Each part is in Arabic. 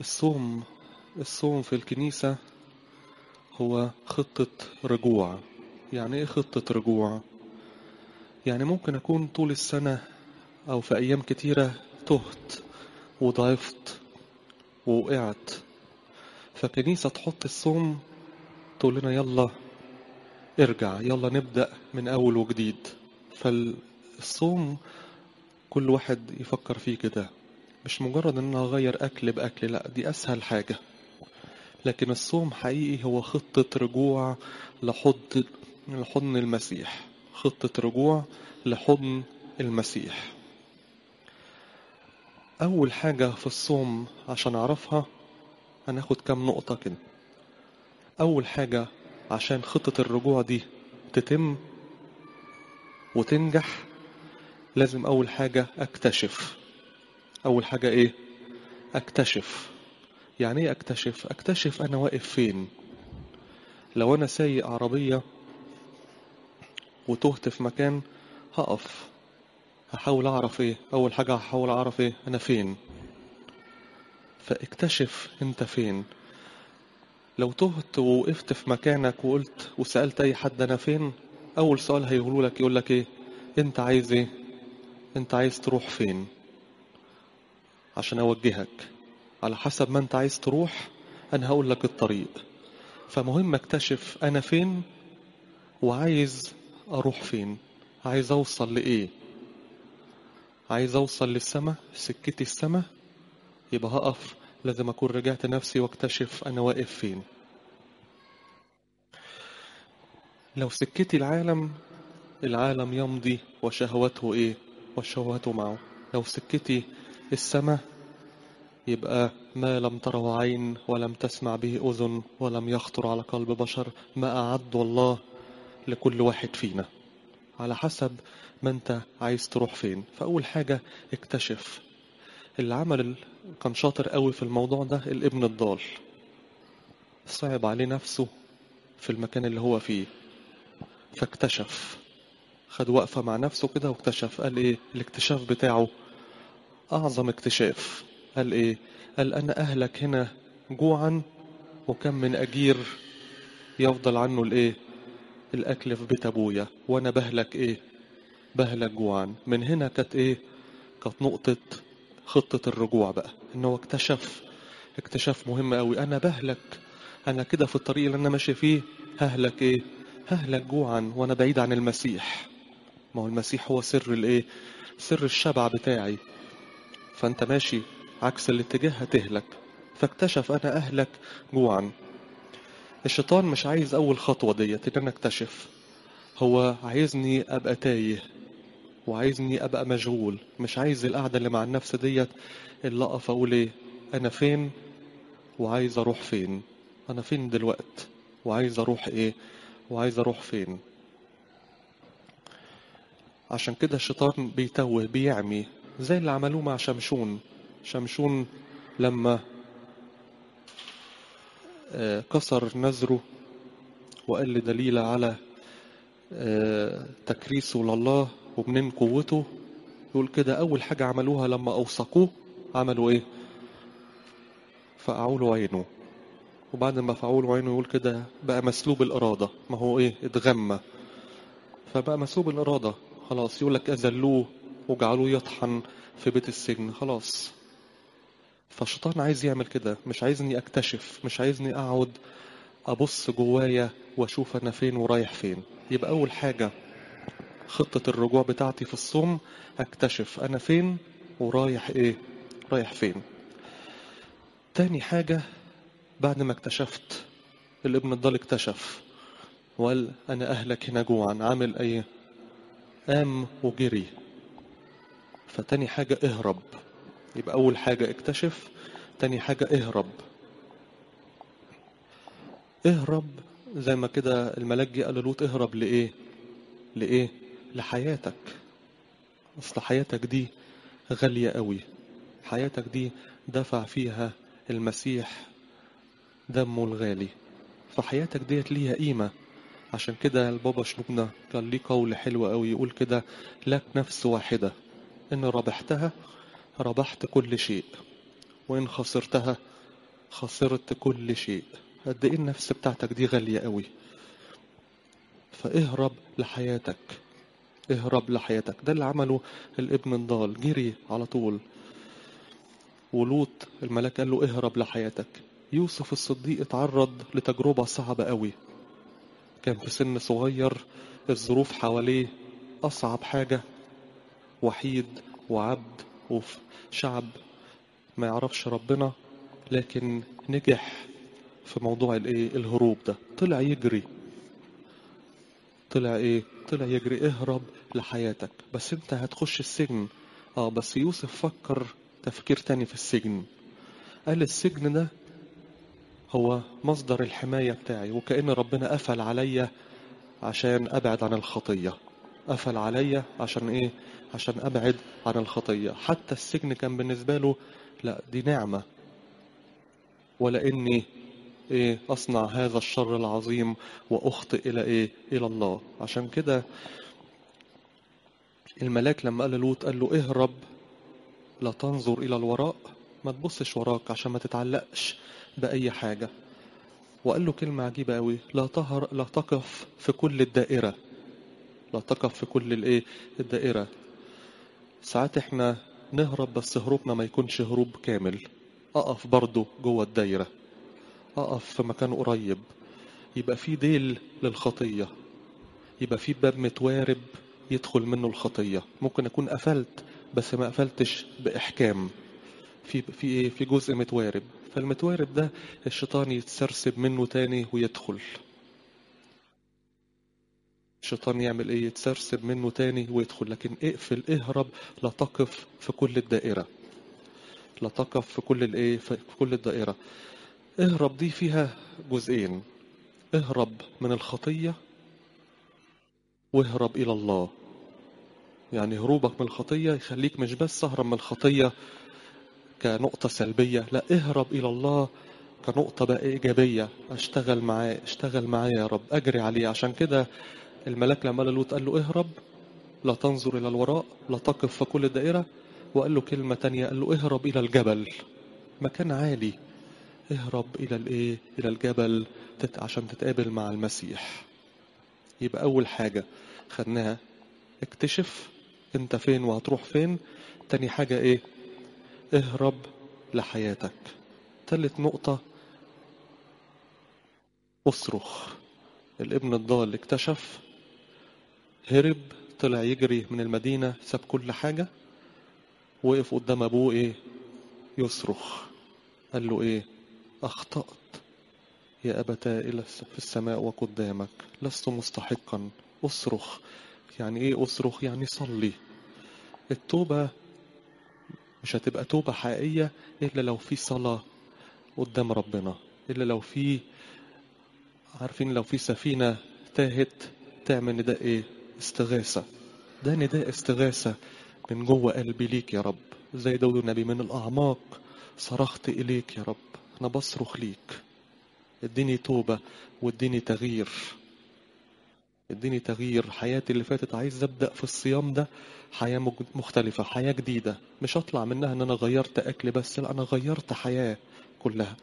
الصوم الصوم في الكنيسة هو خطة رجوع. يعني ايه خطة رجوع؟ يعني ممكن اكون طول السنة او في ايام كتيرة تهت وضعفت ووقعت، فكنيسة تحط الصوم تقول لنا يلا ارجع، يلا نبدأ من اول وجديد. فالصوم كل واحد يفكر فيه كده، مش مجرد ان انا اغير اكل باكل، لا دي اسهل حاجة. لكن الصوم حقيقي هو خطة رجوع لحضن المسيح، خطة رجوع لحضن المسيح. أول حاجة في الصوم عشان أعرفها هناخد كام نقطة كده. أول حاجة عشان خطة الرجوع دي تتم وتنجح، لازم أول حاجة أكتشف. أول حاجة إيه؟ أكتشف. يعني إيه أكتشف؟ أكتشف أنا واقف فين. لو أنا سايق عربية وتهت في مكان، هقف هحاول أعرف إيه. أول حاجة هحاول أعرف إيه أنا فين. فاكتشف أنت فين. لو تهت ووقفت في مكانك وقلت وسألت أي حد أنا فين، أول سؤال هيقوله لك يقول لك إيه؟ أنت عايز إيه؟ أنت عايز تروح فين؟ عشان أوجهك على حسب ما أنت عايز تروح، أنا هقول لك الطريق. فمهم أكتشف أنا فين وعايز أروح فين. عايز أوصل لإيه؟ عايز أوصل للسماء، سكتي السماء، يبقى هقف. لازم أكون رجعت نفسي واكتشف أنا واقف فين. لو سكتي العالم، العالم يمضي وشهوته إيه؟ وشهوته معه. لو سكتي السماء، يبقى ما لم تره عين ولم تسمع به أذن ولم يخطر على قلب بشر ما أعد الله لكل واحد فينا، على حسب ما أنت عايز تروح فين. فأول حاجة اكتشف. اللي كان شاطر قوي في الموضوع ده الابن الضال. صعب عليه نفسه في المكان اللي هو فيه، فاكتشف. خد وقفة مع نفسه كده واكتشف. قال ايه الاكتشاف بتاعه؟ اعظم اكتشاف. قال ايه؟ قال انا اهلك هنا جوعا، وكم من اجير يفضل عنه الايه؟ الاكل في بيت ابويا، وانا بهلك ايه؟ بهلك جوعا. من هنا كانت ايه؟ كانت نقطة خطة الرجوع بقى، انه اكتشف اكتشاف مهم قوي. انا بهلك، انا كده في الطريق اللي انا ماشي فيه ههلك ايه؟ ههلك جوعا وانا بعيد عن المسيح. ما هو المسيح هو سر الايه؟ سر الشبع بتاعي. فانت ماشي عكس الاتجاه هتهلك. فاكتشف انا اهلك جوعا. الشيطان مش عايز اول خطوة ديت ان انا اكتشف، هو عايزني ابقى تايه وعايزني ابقى مشغول. مش عايز القعدة اللي مع النفس ديت اللي اقف اقول ايه؟ انا فين وعايز اروح فين. انا فين دلوقت وعايز اروح ايه؟ وعايز اروح فين. عشان كده الشيطان بيتوه بيعمي، زي اللي عملوه مع شمشون. شمشون لما كسر نذره وقال لدليلة على تكريسه لله ومنين قوته، يقول كده أول حاجة عملوها لما أوثقوه عملوا إيه؟ فقعوا له عينه. وبعد ما فقعوا له عينه يقول كده بقى مسلوب الإرادة. ما هو إيه؟ اتغمى، فبقى مسلوب الإرادة. خلاص يقول لك أذلوه وجعلوه يطحن في بيت السجن. خلاص. فالشيطان عايز يعمل كده، مش عايزني أكتشف، مش عايزني أقعد أبص جوايا وأشوف أنا فين ورايح فين. يبقى أول حاجة خطة الرجوع بتاعتي في الصوم أكتشف أنا فين ورايح إيه؟ رايح فين. تاني حاجة بعد ما اكتشفت، الابن الضال اكتشف وقال أنا أهلك هنا جوعا. عامل إيه؟ قام وجري. فتاني حاجة اهرب. يبقى أول حاجة اكتشف، تاني حاجة اهرب. اهرب زي ما كده الملاك جه قال لوط اهرب لإيه؟ لإيه؟ لحياتك. أصل حياتك دي غالية قوي. حياتك دي دفع فيها المسيح دمه الغالي، فحياتك ديت ليها قيمة. عشان كده البابا شنوبنا كان ليه قول حلو قوي يقول كده: لك نفس واحدة، إن ربحتها ربحت كل شيء، وإن خسرتها خسرت كل شيء. قد ايه النفس بتاعتك دي غالية قوي. فاهرب لحياتك، اهرب لحياتك. ده اللي عمله الابن الضال، جري على طول. ولوط الملاك قال له اهرب لحياتك. يوسف الصديق اتعرض لتجربة صعبة قوي، كان في سن صغير، الظروف حواليه أصعب حاجة، وحيد وعبد وفي شعب ما يعرفش ربنا، لكن نجح في موضوع الهروب ده. طلع يجري. طلع يجري. اهرب لحياتك. بس انت هتخش السجن. بس يوسف فكر تفكير تاني في السجن. قال السجن ده هو مصدر الحماية بتاعي، وكأن ربنا قفل عليا عشان أبعد عن الخطية. قفل عليا عشان إيه؟ عشان أبعد عن الخطية. حتى السجن كان بالنسبة له لا، دي نعمة. ولا إني أصنع هذا الشر العظيم وأخطئ إلى الله. عشان كده الملاك لما قال لوط قال له اهرب، لا تنظر إلى الوراء، ما تبصش وراك عشان ما تتعلقش بأي حاجة. وقال له كلمة عجيبة قوي، لا تقف في كل الدائرة. لا تقف في كل الدائرة. ساعات احنا نهرب، بس هروبنا ما يكونش هروب كامل. اقف برضو جوه الدايرة، اقف في مكان قريب، يبقى في ديل للخطية، يبقى في باب متوارب يدخل منه الخطية. ممكن اكون قفلت بس ما قفلتش باحكام، في جزء متوارب. فالمتوارب ده الشيطان يتسرسب منه تاني ويدخل. الشيطان يعمل يتسرسب منه تاني ويدخل. لكن اقفل، اهرب، لا تقف في كل الدائرة. لا تقف في كل في كل الدائرة. اهرب دي فيها جزئين، اهرب من الخطية واهرب إلى الله. يعني هروبك من الخطية يخليك مش بس اهرب من الخطية كنقطة سلبية، لا، اهرب إلى الله كنقطة بقى إيجابية. اشتغل معاه يا رب، أجري عليه. عشان كده الملاك لما قال لوط قال له اهرب، لا تنظر إلى الوراء، لا تقف في كل الدائرة. وقال له كلمة تانية، قال له اهرب إلى الجبل، مكان عالي. اهرب إلى الجبل عشان تتقابل مع المسيح. يبقى أول حاجة خدناها، اكتشف انت فين وهتروح فين. تاني حاجة اهرب لحياتك. تالت نقطة، اصرخ. الابن الضال اكتشف، هرب، طلع يجري من المدينة، ساب كل حاجة، وقف قدام ابوه يصرخ. قال له اخطأت يا أبتاه إلى في السماء وقدامك، لست مستحقا. أصرخ. يعني أصرخ؟ يعني صلي. التوبة مش هتبقى توبة حقيقية إلا لو في صلاة قدام ربنا. إلا لو في، عارفين، لو في سفينة تاهت تعمل نداء استغاثة. ده نداء استغاثة من جوه قلبي ليك يا رب. زي داود النبي، من الأعماق صرخت إليك يا رب. أنا بصرخ ليك، اديني توبة واديني تغيير. اديني تغيير. حياتي اللي فاتت عايز ابدأ في الصيام ده حياة مختلفة، حياة جديدة. مش هطلع منها ان انا غيرت اكل بس، لا، انا غيرت حياة كلها.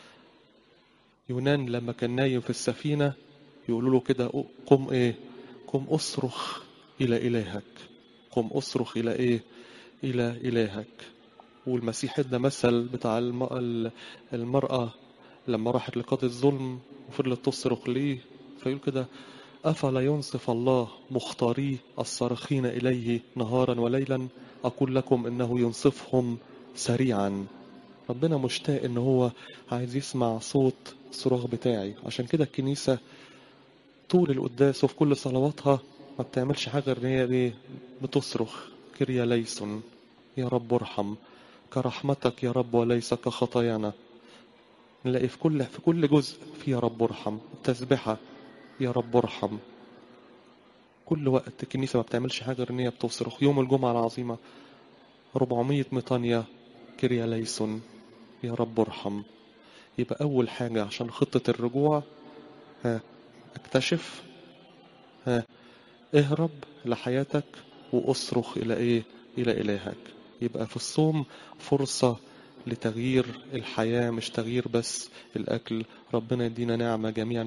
يونان لما كان نايم في السفينة يقولوا له كده قم قم اصرخ الى الهك. قم اصرخ الى الهك. والمسيح ادى مثل بتاع المرأة لما راحت لقاضي الظلم وفضلت تصرخ ليه، فيقول كده، أفلا ينصف الله مختاريه الصارخين إليه نهارا وليلا؟ أقول لكم إنه ينصفهم سريعا. ربنا مشتاق إن هو عايز يسمع صوت الصراخ بتاعي. عشان كده الكنيسة طول القداس وفي كل صلواتها ما بتعملش حاجة غير إن هي بتصرخ كريا ليسون، يا رب ارحم، كرحمتك يا رب وليس كخطايانا. نلاقي في كل جزء في يا رب ارحم. تسبحة، يا رب ارحم. كل وقت الكنيسة ما بتعملش حاجة غير ان هي بتصرخ. يوم الجمعة العظيمة 400 مطانية كريا ليسون، يا رب ارحم. يبقى أول حاجة عشان خطة الرجوع، اكتشف، اهرب لحياتك، واصرخ إلى إلى إلهك. يبقى في الصوم فرصة لتغيير الحياة، مش تغيير بس الأكل. ربنا يدينا نعمة جميعا.